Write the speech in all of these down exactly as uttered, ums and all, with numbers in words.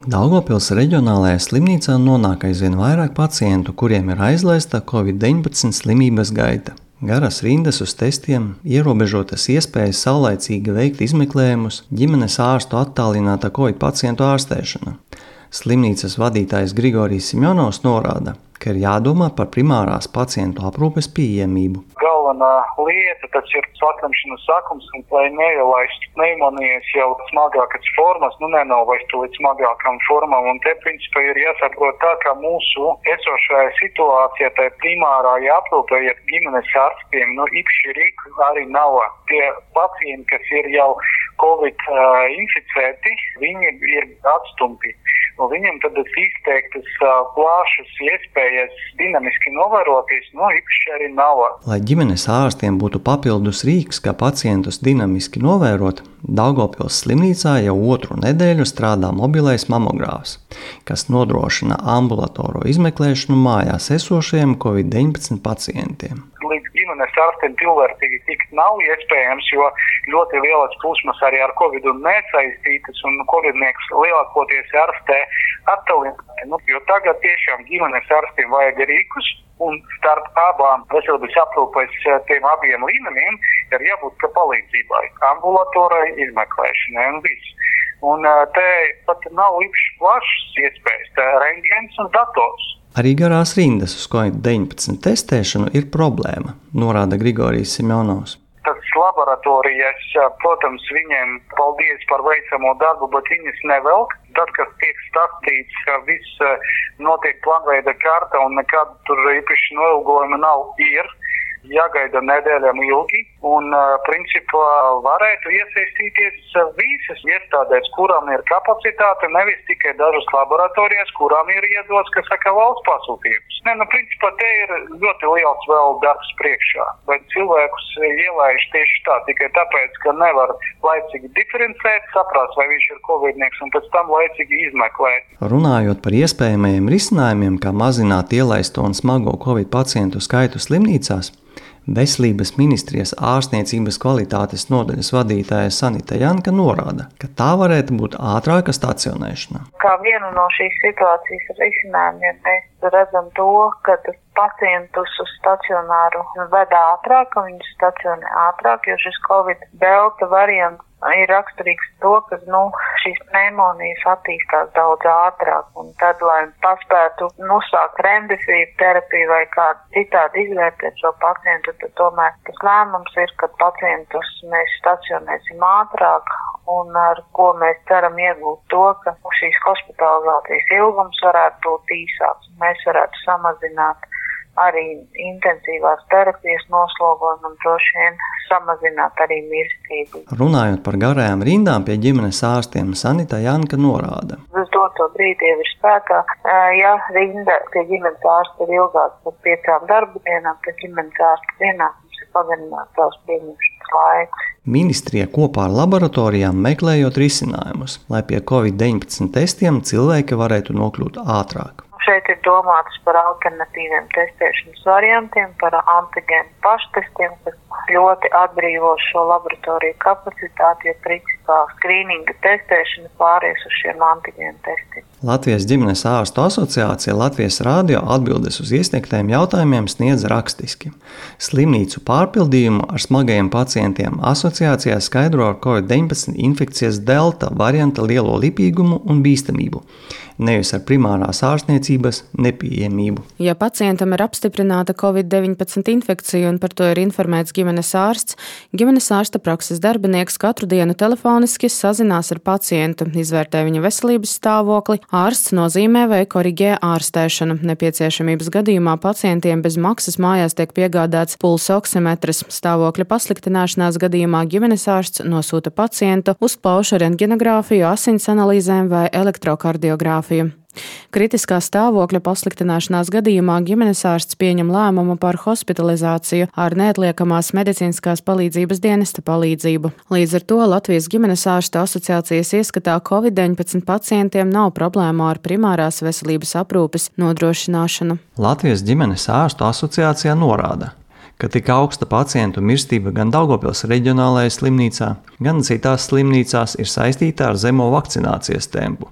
Daugavpils reģionālajā slimnīcā nonāk aizvien vairāk pacientu, kuriem ir aizlaista covid deviņpadsmit slimības gaita. Garas rindas uz testiem, ierobežotas iespējas saulaicīgi veikt izmeklējumus, ģimenes ārstu attālināta covid pacientu ārstēšana. Slimnīcas vadītājs Grigorijs Simjonovs norāda, ka ir jādomā par primārās pacientu aprūpes pieejamību. Galvenā lieta tas ir saslimšanas sakums, un lai neielaistu pneimonijas jau smagākas formas, nu nenovaistu līdz smagākām formām, un te principā ir jāsaprot tā, ka mūsu esošajā situācijā tai primārā aprūpē ir ģimenes ārstiem, nu īpaši rīku arī nav. Tie pacienti, kas ir jau covid uh, inficēti, viņi ir atstumti. Un viņam tad izteiktas uh, plašas iespējas dinamiski novēroties, nu īpaši arī nav. Lai ģimenes ārstiem būtu papildus rīks, kā pacientus dinamiski novērot, Daugavpils slimnīcā jau otru nedēļu strādā mobilais mamogrāfs, kas nodrošina ambulatorisko izmeklēšanu mājās esošajiem covid deviņpadsmit pacientiem. Līdz ģimenes ārstiem pilnvērtīgi tikt nav iespējams, jo ļoti lielas plūsmas arī ar covidu nesaistītas, un covidnieks lielākoties ārstē attālināti. Nu, jo tagad tiešām ģimenes ārstiem vajag rīkus, un starp abām veselības aprūpes tiem abiem līmenim ir jābūt ka palīdzībai, ambulatorai izmeklēšanai un viss. Un te pat nav īpaši plašas iespējas, tā rentgens un dators. Arī garās rindas uz covid deviņpadsmit testēšanu ir problēma, norāda Grigorijs Simjonovs. Tas laboratorijas, protams, viņiem paldies par veicamo darbu, bet viņas nevelk. Tad, kad tiek stāstīts, ka viss notiek planveida kārta un nekāda tur īpaši noilgojuma nav, ir jāgaida nedēļām ilgi, un principā varētu iesaistīties visas iestādēs, kurām ir kapacitāte, nevis tikai dažas laboratorijas, kurām ir iedots, kas saka, valsts pasūtījums. Ne, nu, principā te ir ļoti liels vēl darbs priekšā, bet cilvēkus ielaiž tieši tā, tikai tāpēc, ka nevar laicīgi diferencēt, saprast, vai viņš ir covidnieks, un pēc tam laicīgi izmeklēt. Runājot par iespējamajiem risinājumiem, kā mazināt ielaisto un smago covid pacientu skaitu slimnīcās, Veselības ministrijas ārstniecības kvalitātes nodaļas vadītāja Sanita Janka norāda, ka tā varētu būt ātrāka stacionēšana. Kā vienu no šīs situācijas risinājumiem mēs redzam to, ka pacientus uz stacionāru ved ātrāk, un viņus stacionē ātrāk, jo šis covid delta variants ir raksturīgs to, ka nu, šīs pneimonijas attīstās daudz ātrāk, un tad, lai paspētu nosākt remdesivīru terapiju vai kādu citādi izvērtēt šo pacientu, tad tomēr tas lēmums ir, ka pacientus mēs stacionēsim ātrāk, un ar ko mēs ceram iegūt to, ka šīs hospitalizācijas ilgums varētu būt īsāks, un mēs varētu samazināt arī intensīvās terapijas noslogojumu un droši vien samazināt arī mirstību. Runājot par garajām rindām pie ģimenes ārstiem, Sanita Janka norāda. Uz doto brīdi jau ir spēkā, ja rinda pie ģimenes ārsta ir ilgāks par piecām darba dienām, tad ģimenes ārsta pienākums ir pagarināt savus pieņemšanas laikus. Ministrija kopā ar laboratorijām meklējot risinājumus, lai pie covid deviņpadsmit testiem cilvēki varētu nokļūt ātrāk. Šeit ir domāts par alternatīviem testēšanas variantiem, par antigēnu paštestiem, kas ļoti atbrīvo šo laboratoriju kapacitāti, jo principā skrīninga testēšana pāries uz šiem antigēnu testiem. Latvijas ģimenes ārstu asociācija Latvijas radio atbildes uz iesniegtajiem jautājumiem sniedz rakstiski. Slimnīcu pārpildījumu ar smagajiem pacientiem asociācijā skaidro ar covid deviņpadsmit infekcijas delta varianta lielo lipīgumu un bīstamību, nevis ar primārās ārstniecības nepieejamību. Ja pacientam ir apstiprināta covid deviņpadsmit infekcija un par to ir informēts ģimenes ārsts, ģimenes ārsta prakses darbinieks katru dienu telefoniski sazinās ar pacientu, izvērtē viņa veselības stāvokli, ārsts nozīmē vai koriģē ārstēšanu. Nepieciešamības gadījumā pacientiem bez maksas mājās tiek piegādāts pulsa oksimetrs. Stāvokļa pasliktināšanās gadījumā ģimenes ārsts nosūta pacientu uz plaušu rentgenogrāfiju, asins analīzēm vai elektrokardiogrāfiju. Kritiskā stāvokļa pasliktināšanās gadījumā ģimenes ārsts pieņem lēmumu par hospitalizāciju ar neatliekamās medicīniskās palīdzības dienesta palīdzību. Līdz ar to Latvijas ģimenes ārstu asociācijas ieskatā covid deviņpadsmit pacientiem nav problēmu ar primārās veselības aprūpes nodrošināšanu. Latvijas ģimenes ārstu asociācijā norāda, ka tik augsta pacientu mirstība gan Daugavpils reģionālajā slimnīcā, gan citās slimnīcās ir saistīta ar zemo vakcinācijas tempu,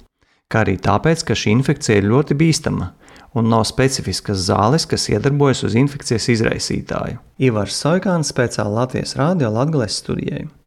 kā arī tāpēc, ka šī infekcija ir ļoti bīstama un nav specifiskas zāles, kas iedarbojas uz infekcijas izraisītāju. Ivars Soikāns, speciāli Latvijas Rādio Latgales studijai.